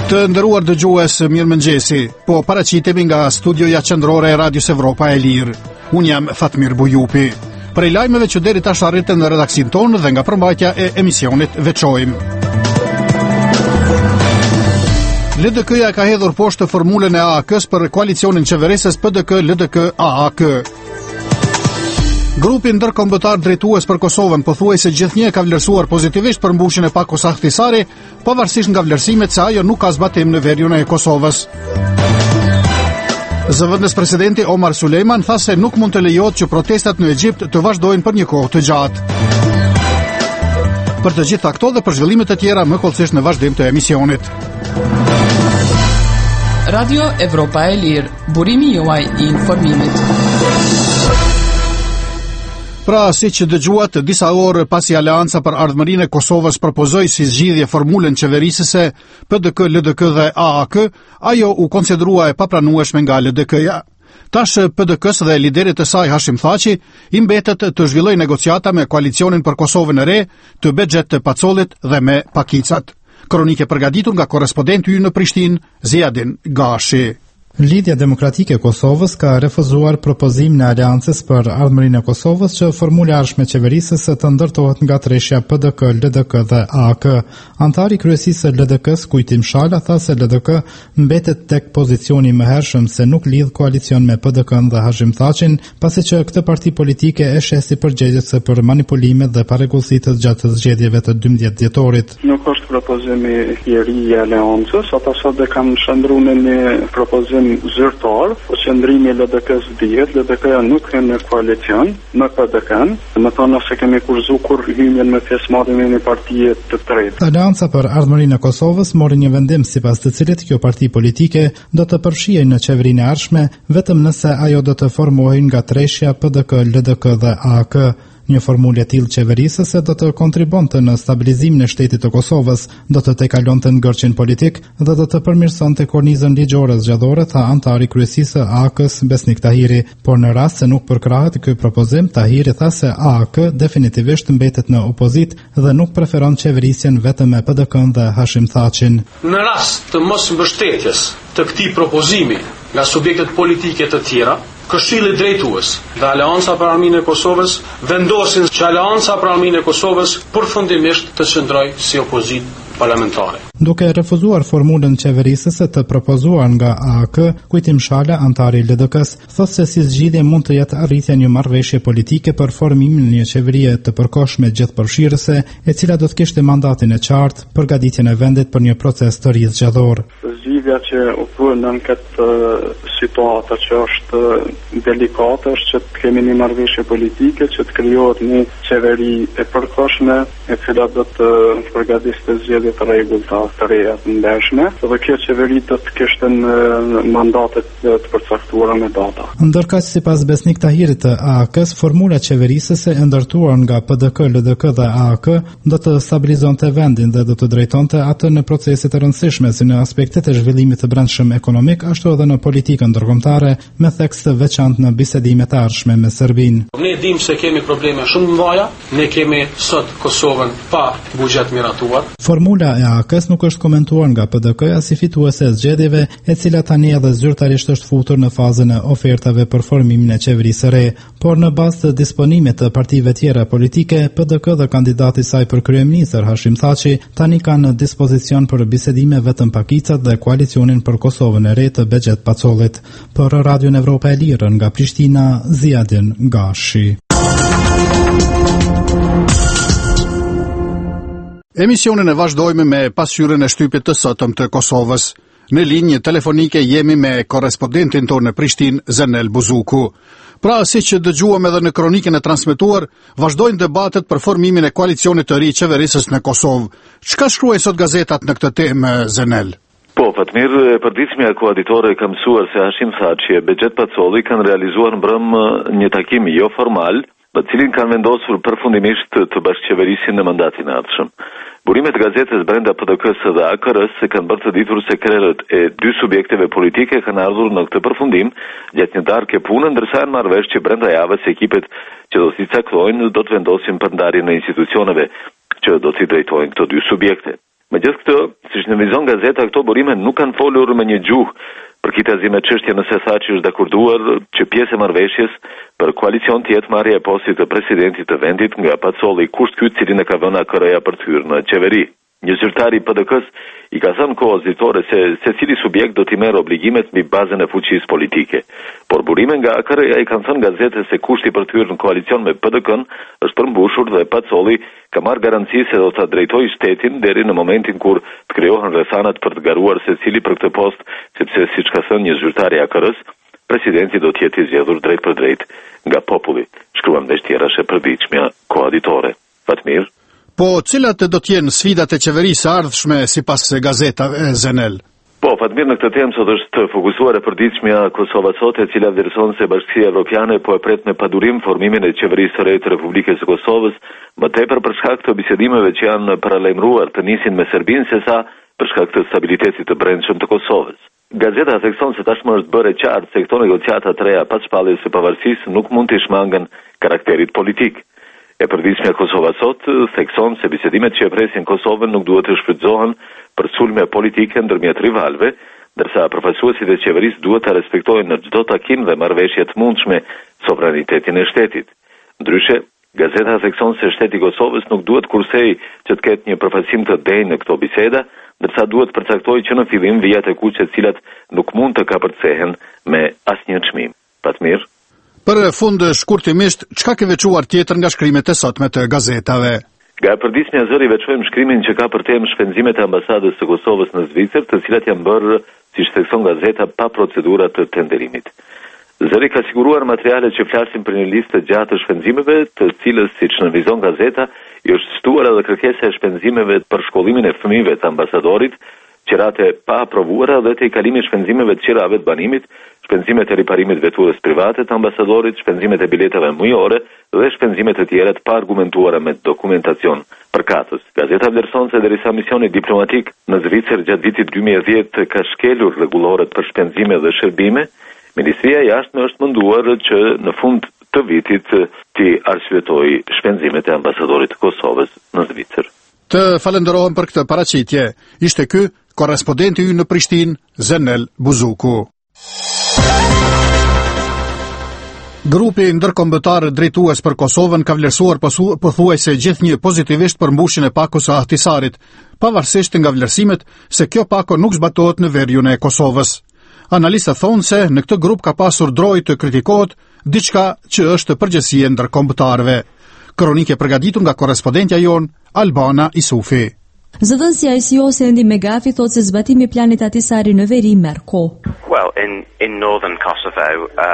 Të nderuar dëgjues, mirëmëngjesi. Po paraqitemi nga studioja qendrore e Radios Evropa e Lirë. Unë jam Fatmir Bujupi. Prej lajmeve që deri tash arritën në redaksin tonë dhe nga përmbajtja e emisionit veçojmë. LDK-ja ka hedhur poshtë formulën e AAK-s për koalicionin qeverisës PDK-LDK-AAK. Grupi ndërkombëtar drejtues për Kosovën pothuajse gjithnjë ka vlerësuar pozitivisht përmbushjen e Pakos Ahtisari, pavarësisht nga vlerësimet se ajo nuk ka zbatim në veriun e Kosovës. Zëvendës presidenti Omar Sulejman tha se nuk mund të lejohet që protestat në Egjipt të vazhdojnë për një kohë të gjatë. Për të gjitha këto dhe për zhvillimet e tjera më kollësisht në vazhdim të emisionit. Radio Evropa e Lirë, burimi juaj i informimit. Pra, si që dëgjuat, disa orë pasi Aleanca për Ardhmërinë e Kosovës propozoi si zgjidhje formulën qeverisëse PDK, LDK dhe AAK, ajo u konsiderua e papranueshme nga LDK-ja. Tash PDK-s dhe liderit të saj Hashim Thaçi i mbetet të zhvillojë negociata me koalicionin për Kosovën e re, të Bexhet të Pacollit dhe me Pakicat. Kronike përgatitur nga korrespondenti ynë në Prishtinë, Ziadin Gashi. Lidhja Demokratike e Kosovës ka refuzuar propozimin e Aleancës për Ardhmërinë e Kosovës që formula e ardhshme e qeverisës të ndërtohet nga treshja PDK, LDK dhe AAK. Antari i kryesisë së LDK-s, Kujtim Shala, tha se LDK mbetet tek pozicioni më hershëm se nuk lidh koalicion me PDK-n dhe Hashim Thaçin, pasi që këtë parti politike e sheh si përgjegjëse për manipulimet dhe parregullsitë gjatë zgjedhjeve të 12 dhjetorit. Nuk është propozimi i ri i Aleancës, ata sot e kanë shndruar në një propozim zyrtar, po qëndrimi i LDK-s dihet, LDK-ja nuk ka në koalicion me PDK-n, më thonë nëse kemi kurzu kur hymjen me pjesëmarrjen e një partie të tretë. Aleanca për Ardhmërinë e Kosovës mori një vendim sipas të cilit kjo parti politike do të përfshihej në qeverinë e ardhshme vetëm nëse ajo do të formohej nga treshja PDK, LDK dhe AAK. Një formulë e tillë qeverisëse do të kontribonte në stabilizimin e shtetit të Kosovës, do të tejkalonte ngërçin politik dhe do të përmirësonte kornizën ligjore zgjadore, tha antari kryesisë së AAK-s Besnik Tahiri, por në rast se nuk përkrahet ky propozim, Tahiri tha se AAK definitivisht mbetet në opozitë dhe nuk preferon qeverisjen vetëm me PDK-n dhe Hashim Thaçin. Në rast të mos mbështetjes të këtij propozimi nga subjektet politike të tjera, Këshilli drejtues dhe Aleanca për Ardhmërinë e Kosovës vendosin që Aleanca për Ardhmërinë e Kosovës përfundimisht të qëndrojë si opozitë parlamentare. Duke refuzuar formulën qeverisëse të propozuar nga AAK, Kujtim Shala, antari i LDK-s, thotë se si zgjidhje mund të jetë arritja një marrëveshje politike për formimin e një qeverie të përkohshme gjithëpërfshirëse, e cila do të kishte mandatin e qartë, përgatitjen e vendit për një proces të ri zgjador. Zgjidhja që u bën në këtë situatë që është delikate është që të kemi një marrëveshje politike, që të krijohet një qeveri e përkohshme, e cila do të përgatisë zgjedhje të rregullta të reja të ndershme, dhe kjo qeveri do të kishte mandatet të përcaktuara me data. Ndërkaq sipas Besnik Tahirit të AAK-s, formula qeverisëse e ndërtuar nga PDK, LDK dhe AAK do të stabilizonte vendin dhe do të drejtonte atë në procese të rëndësishme si në aspektet e zhvillimit të brendshëm ekonomik, ashtu edhe në politikën ndërkombëtare, me theks të veçantë në bisedimet e ardhshme me Serbinë. Ne dimë se kemi probleme shumë të mëdha, ne kemi sot Kosovën pa buxhet miratuar. Formula e AAK-s nuk është komentuar nga PDK-ja si fituese e zgjedhjeve, e cila tani edhe zyrtarisht është futur në fazën e ofertave për formimin e qeverisë së re, por në bazë të disponimit të partive tjera politike, PDK dhe kandidati i saj për kryeministër Hashim Thaçi tani kanë në dispozicion për bisedime vetëm Pakicat dhe koalicionin për Kosovën e re të Bexhet Pacollit. Për Radion Evropa e Lirë nga Prishtina, Ziadin Gashi. Emisionin e vazhdojmë me pasqyrën e shtypit të sotëm të Kosovës. Në linjë telefonike jemi me korrespondentin tonë në Prishtinë, Zenel Buzuku. Pra, si që dëgjuam edhe në kronikën e transmetuar, vazhdojnë debatet për formimin e koalicionit të ri qeverisës në Kosovë. Çka shkruajnë sot gazetat në këtë temë, Zenel? Po, Fatmir, përditshmja koalitore ka mësuar se Hashim Thaçi e Bexhet Pacolli kanë realizuar mbrëm një takim jo formal, në cilin kanë vendosur përfundimisht të bashkëqeverisin në mandatin e ardhshëm. Burimet e gazetës brenda PDK-s dhe AKR-s se kanë bërë të ditur se krerët e dy subjekteve politike kanë ardhur në këtë përfundim gjatë një darkë punë, ndërsa janë marrë vesh që brenda javës ekipet që do t'i caktojnë do të vendosin për ndarjen e institucioneve që do t'i drejtojnë këto dy subjekte. Megjithë këtë, siç në vizon gazeta, këto burime nuk kanë folur me një gjuhë përkitazi me çështjen nëse sa që është dakorduar që pjesë e marrëveshjes për koalicion të jetë marrja e postit të presidentit të vendit nga Pacolli, kusht ky cilin e ka vënë AKR-ja për të hyrë në qeveri. Një zyrtar i PD-k-s i ka thënë kohës ditore se secili subjekt do t'i merr obligimet mbi bazën e fuqisë politike. Por burime nga AKR-ja i kanë thënë gazetës se kushti për të hyrë në koalicion me PD-k-n është përmbushur dhe Pacolli ka marrë garanci se do ta drejtojë shtetin deri në momentin kur të krijohen rrethanat për të garuar secili për këtë post, sepse siç ka thënë një zyrtar i AKR-s, presidenti do të jetë i zgjedhur drejt për drejt nga populli. Shkruan veç tjerash e përditshmja koaditore. Fatmir. Po, cilat do të jenë sfidat e qeverisë së ardhshme sipas gazetave Zenel? Po, Fatmir, në këtë temë sot është fokusuar e përditshmja Kosova Sot, e cila vlerëson se Bashkia Evropiane po e pret me padurim formimin e qeverisë së re të Republikës së Kosovës, më tepër për shkak të bisedimeve që janë paralajmëruar të nisin me Serbinë sesa për shkak të stabilitetit të brendshëm të Kosovës. Gazeta thekson se tashmë është bërë e qartë se këto negociata të reja pas shpalljes së pavarësisë nuk mund të shmangën karakterit politik. E përditshmja Kosova Sot thekson se bisedimet që e presin Kosovën nuk duhet të shfrytëzohen për sulme politike ndërmjet rivalëve, ndërsa përfaqësuesit e qeverisë duhet të respektojnë në çdo takim dhe marrëveshje të mundshme sovranitetin e shtetit. Ndryshe, gazeta thekson se shteti i Kosovës nuk duhet kursej që të ketë një përfaqësim të denjë në këto biseda, ndërsa duhet përcaktojë që në fillim vijat e kuqe të cilat nuk mund të kapërcehen me asnjë çmim. Fatmir. Për fund shkurtimisht, çka ke veçuar tjetër nga shkrimet e sotme të gazetave? Nga përditshmja zëri veçojmë shkrimin që ka për temë shpenzimet e ambasadës së Kosovës në Zvicër, të cilat janë bërë, siç thekson gazeta, pa procedura të tenderimit. Zëri ka siguruar materiale që flasin për një listë të gjatë të shpenzimeve, të cilës, siç në vizon gazeta, i është shtuar edhe kërkesa e shpenzimeve për shkollimin e fëmijëve të ambasadorit, qirate pa aprovuara dhe të i kalimit shpenzimeve të qirave të banimit, shpenzimet e riparimit veturës private të ambasadorit, shpenzimet e biletave mujore dhe shpenzimet e tjera të pa argumentuara me dokumentacion përkatës. Gazeta vlerëson se derisa misioni diplomatik në Zvicër gjatë vitit 2010 ka shkelur rregulloret për shpenzime dhe shërbime, Ministria e Jashtme është menduar që në fund të vitit të arsyetoj shpenzimet e ambasadorit të Kosovës në Zvicër. Të falenderohem për këtë paraqitje. Ishte ky korrespondenti ynë në Prishtinë, Zenel Buzuku. Grupi ndërkombëtar drejtues për Kosovën ka vlerësuar pothuajse gjithnjë pozitivisht për mbushjen e pakos së Ahtisarit, pavarësisht nga vlerësimet se kjo pako nuk zbatohet në veriun e Kosovës. Analistët thonë se në këtë grup ka pasur drojë të kritikohet diçka që është përgjegjësia e ndërkombëtarëve. Kronikë e përgatitur nga korrespondentja jon Albana Isufi. Zëdhënësia e ICO-s Endi Megafi thotë se zbatimi i planit Ahtisari në veri merr kohë. Well, in northern Kosovo,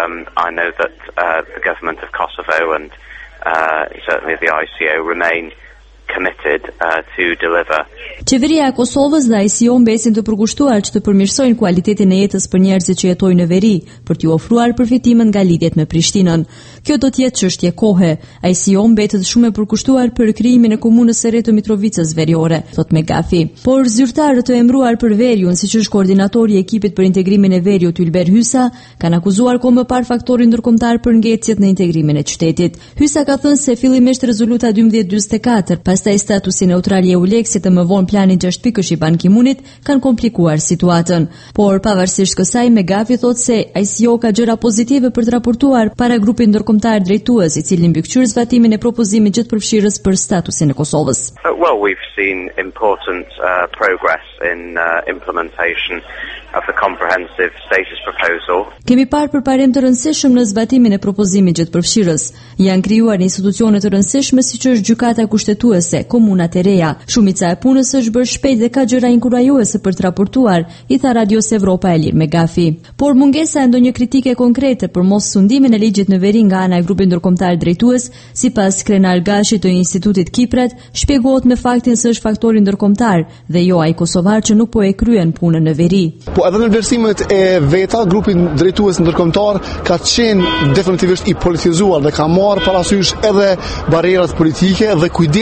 I know that the government of Kosovo and certainly the ICO remain committed to deliver. Qeveria e Kosovës dhe ICO mbesin të përkushtuar që të përmirësojnë kualitetin e jetës për njerëzit që jetojnë në veri, për t'u ofruar përfitimin nga lidhjet me Prishtinën. Kjo do të jetë çështje kohe. ICO mbetet shumë e përkushtuar për krijimin e komunës së re të Mitrovicës veriore, thot Megafi. Por zyrtarët të emëruar për veriun, siç është koordinatori i ekipit për integrimin e veriut Ylber Hysa, kanë akuzuar kohë më parë faktorin ndërkombëtar për ngecjet në integrimin e qytetit. Hysa ka thënë se fillimisht rezoluta 1244, pastaj statusi neutral i EULEX-it dhe më vonë plani 6 pikësh i Ban Ki-moonit kanë komplikuar situatën. Por pavarësisht kësaj, Megafi thotë se ICO ka gjëra pozitive për të raportuar para grupit ndërkombëtar drejtues, i cili mbikëqyr zbatimin e propozimit gjithëpërfshirës për statusin e Kosovës. Well, we've seen important progress in implementation of the comprehensive status proposal. Kemi parë përparim të rëndësishëm në zbatimin e propozimit gjithëpërfshirës. Janë krijuar institucione të rëndësishme siç është gjykata kushtetuese, komunat e reja. Shumica e punës është bërë shpejt dhe ka gjëra inkurajuese për të raportuar, i tha Radios Evropa Elir Megafi. Por mungesa e ndonjë kritike konkrete për mos sundimin e ligjit në veri nga ana e grupit ndërkombëtar drejtues, sipas Krenar Gashit të Institutit Kipret, shpjegohet me faktin se është faktori ndërkombëtar dhe jo ai kosovar që nuk po e kryen punën në veri. Po edhe në vlerësimet e veta, grupi drejtues ndërkombëtar ka qenë definitivisht i politizuar dhe ka marrë parasysh edhe barrierat politike dhe kujdesin e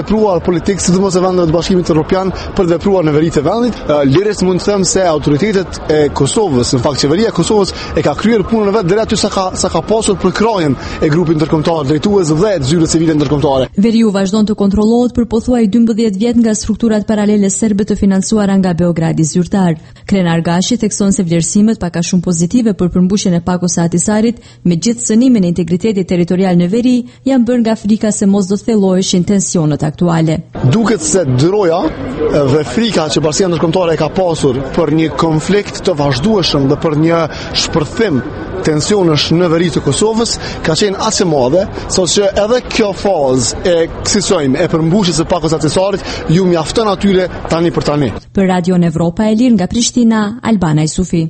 tepruar politikë, sidomos e vendeve të Bashkimit Evropian, për të vepruar në veri të vendit. Lirisht mund të them se autoritetet e Kosovës, në fakt qeveria e Kosovës e ka kryer punën e vet deri aty sa ka pasur për krajen e grupit ndërkombëtar drejtues dhe të zyrës civile ndërkombëtare. Veriu vazhdon të kontrollohet për pothuaj 12 vjet nga strukturat paralele serbe të financuara nga Beogradi zyrtar. Krenar Gashi thekson se vlerësimet pak a shumë pozitive për përmbushjen e Pakos së Ahtisarit, me gjithë synimin e integritetit territorial në veri, janë bërë nga frika se mos do thelloheshin tensionet aktuale. Duket se dyroja dhe frika që Bashkia Ndërkombëtare ka pasur për një konflikt të vazhdueshëm dhe për një shpërthim tensionesh në veri të Kosovës ka qenë aq e madhe, saqë edhe kjo fazë e kësaj e përmbushjes së Pakos së Ahtisarit ju mjafton atyre tani për tani. Për Radion Evropa e Lirë nga Prishtina, Albana Isufi.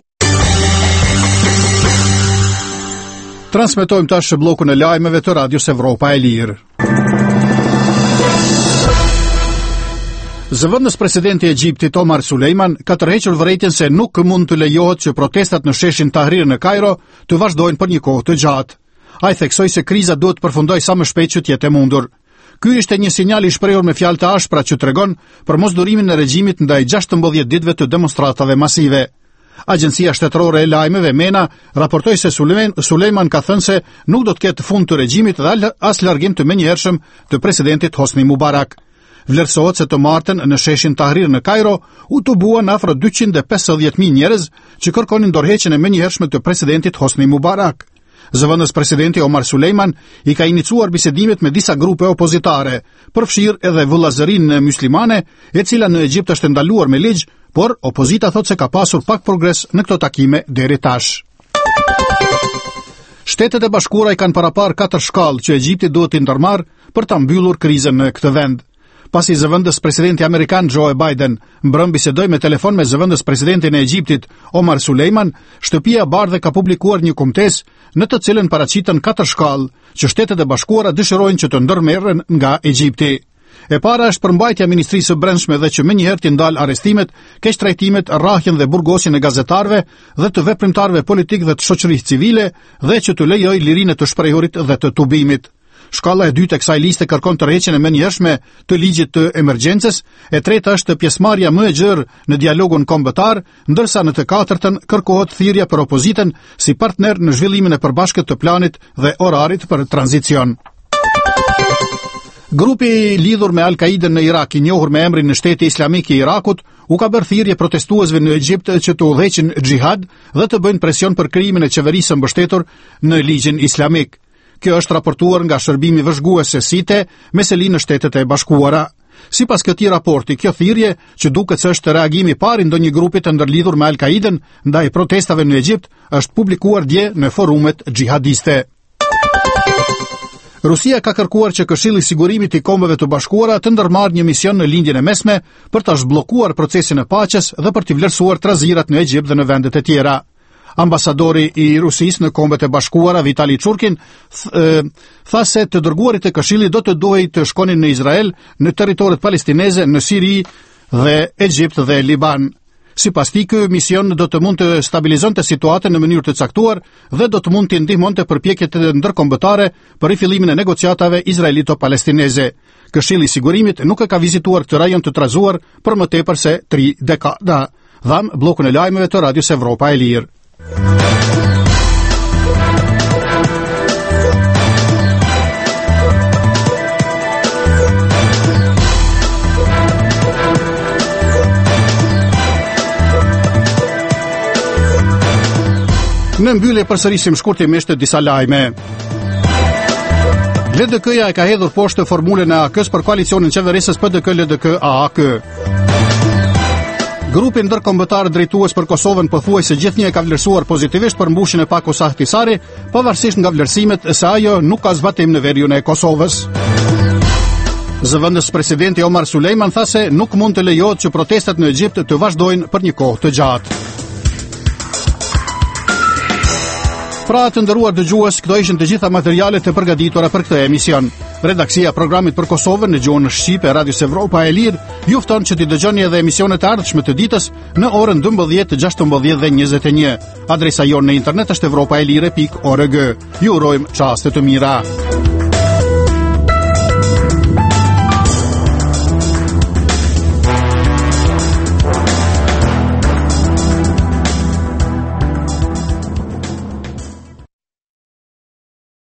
Transmetojmë tash bllokun e lajmeve të Radios Evropa e Lirë. Zëvendës presidenti i Egjiptit Omar Sulejman ka tërhequr vërejtjen se nuk mund të lejohet që protestat në sheshin Tahrir në Kairo të vazhdojnë për një kohë të gjatë. Ai theksoi se kriza duhet të përfundojë sa më shpejt që të jetë e mundur. Ky ishte një sinjal i shprehur me fjalë të ashpra që tregon për mosdurimin e regjimit ndaj 16 ditëve të demonstratave masive. Agjencia shtetërore e lajmeve MENA raportoi se Sulejman ka thënë se nuk do të ketë fund të regjimit dhe as largim të menjëhershëm të presidentit Hosni Mubarak. Vlerësohet se të martën në sheshin Tahrir në Kairo u tubuan afro 250.000 njerëz që kërkonin dorëheqjen e menjëhershme të presidentit Hosni Mubarak. Zëvendës presidenti Omar Sulejman i ka iniciuar bisedimet me disa grupe opozitare, përfshirë edhe vëllazërinë muslimane, e cila në Egjipt është ndaluar me ligj, por opozita thot se ka pasur pak progres në këto takime deri tash. Shtetet e Bashkuara i kanë parapar 4 shkallë që Egjipti duhet të ndërmarrë për ta mbyllur krizën në këtë vend. Pasi zëvendës presidenti amerikan Joe Biden mbrëm bisedoi me telefon me zëvendës presidentin e Egjiptit Omar Sulejman, Shtëpia e Bardhë ka publikuar një kumtesë në të cilën paraqiten 4 shkallë që Shtetet e Bashkuara dëshirojnë që të ndërmerren nga Egjipti. E para është përmbajtja e Ministrisë së Brendshme dhe që menjëherë të ndal arrestimet, keqtrajtimet, rrahjen dhe burgosjen e gazetarëve dhe të veprimtarëve politikë dhe të shoqërisë civile dhe që të lejojë lirinë të shprehurit dhe të tubimit. Shkalla e dytë e kësaj liste kërkon tërheqjen e menjëhershme të ligjit të emergjencës, e treta është pjesëmarrja më e gjerë në dialogun kombëtar, ndërsa në të katërtën kërkohet thirrja për opozitën si partner në zhvillimin e përbashkët të planit dhe orarit për tranzicion. Grupi lidhur me Al-Qaidën në Irak, i njohur me emrin në Shteti Islamik i Irakut, u ka bërë thirrje protestuesve në Egjipt që të udhëheqin xhihad dhe të bëjnë presion për krijimin e qeverisë së mbështetur në ligjin islamik. Kjo është raportuar nga shërbimi vëzhgues SITE me seli në Shtetet e Bashkuara. Sipas këtij raporti, kjo thirrje, që duket se është reagimi i parë ndonjë grupi të ndërlidhur me Al-Qaidën ndaj protestave në Egjipt, është publikuar dje në forumet xhihadiste. Rusia ka kërkuar që Këshilli i Sigurimit i Kombeve të Bashkuara të ndërmarrë një mision në lindjen e mesme për ta zhbllokuar procesin e paqes dhe për të vlerësuar trazirat në Egjipt dhe në vendet e tjera. Ambasadori i Rusisë në Kombet e Bashkuara, Vitali Churkin, tha se të dërguarit e Këshillit do të duhej të shkonin në Izrael, në territoret palestineze, në Siri dhe Egjipt dhe Liban. Sipas tij, ky mision do të mund të stabilizonte situatën në mënyrë të caktuar dhe do të mund të ndihmonte përpjekjet ndërkombëtare për rifillimin e negociatave izraelito-palestineze. Këshilli i Sigurimit nuk e ka vizituar këtë rajon të trazuar për më tepër se 3 dekada. Dham bllokun e lajmeve të Radios Evropa e Lirë. Në mbyllje përsërisim shkurtimisht disa lajme. LDK-ja e ka hedhur poshtë formulën e AK-s për koalicionin qeverisës PDK-LDK-AAK. Grupi ndërkombëtar drejtues për Kosovën pothuajse gjithnjë e ka vlerësuar pozitivisht përmbushjen e Pakos Ahtisarit, pavarësisht nga vlerësimet se ajo nuk ka zbatim në veriun e Kosovës. Zëvendës presidenti Omar Sulejman tha se nuk mund të lejohet që protestat në Egjipt të vazhdojnë për një kohë të gjatë. Pra të nderuar dëgjues, këto ishin të gjitha materialet e përgatitura për këtë emision. Redaksia e programit për Kosovën në gjuhën shqipe e Radios Evropa e Lirë ju fton që t'i dëgjoni edhe emisionet e ardhshme të ditës në orën 12, 16 dhe 21. Adresa jonë në internet është evropaelire.org. Ju urojmë çaste të mira.